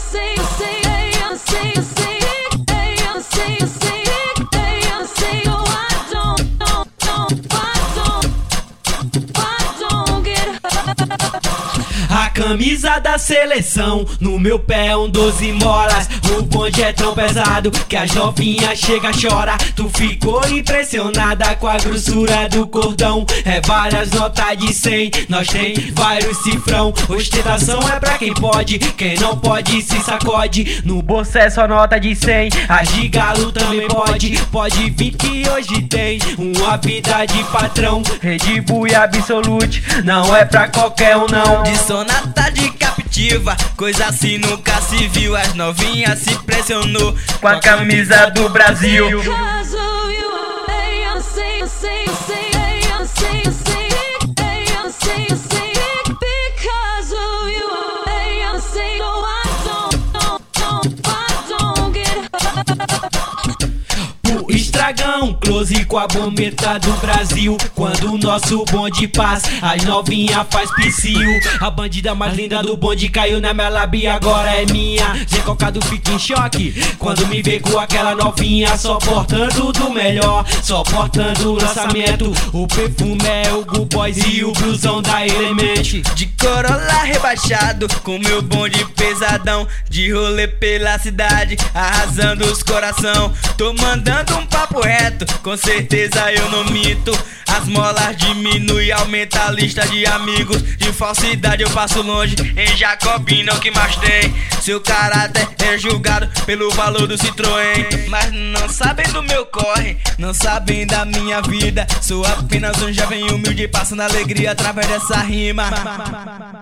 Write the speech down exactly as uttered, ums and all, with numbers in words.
sei, eu sei, eu sei, eu sei, eu sei, eu sei, eu sei, oh I don't, don't, don't, I don't, I don't get hurt. A camisa da seleção, no meu pé um doze molas. O bonde é tão pesado que as novinhas chega chora. Tu ficou impressionada com a grossura do cordão. É várias notas de cem, nós tem vários cifrão. Ostentação é pra quem pode, quem não pode se sacode. No bolso é só nota de cem, as de galo também pode. Pode vir que hoje tem uma vida de patrão. Red Bull e Absolute, não é pra qualquer um não. De sonata de captiva, coisa assim nunca se viu. As novinhas se pressionou com a camisa do Brasil. Because of you, eu sei, eu sei, eu sei, eu sei, eu sei, eu sei, eu sei. Because of you, eu sei, oh I don't, don't, don't, I don't get hurt. O estragão, close com a bombeta do Brasil. Quando o nosso bonde passa, as novinha faz psiu. A bandida mais linda do bonde caiu na minha lábia, agora é minha. Zé Cocado fica em choque quando me vê com aquela novinha. Só portando do melhor, só portando o lançamento. O perfume é o Good Boys e o blusão da Element. de Corolla rebaixado, com meu bonde pesadão. De rolê pela cidade, arrasando os coração. Tô mandando um papo reto, com certeza eu não minto. As molas diminui, aumenta a lista de amigos. De falsidade eu passo longe, em Jacobina o que mais tem. Seu caráter é julgado pelo valor do Citroën. Mas não sabem do meu corre, não sabem da minha vida. Sou apenas um jovem humilde, passando alegria através dessa rima.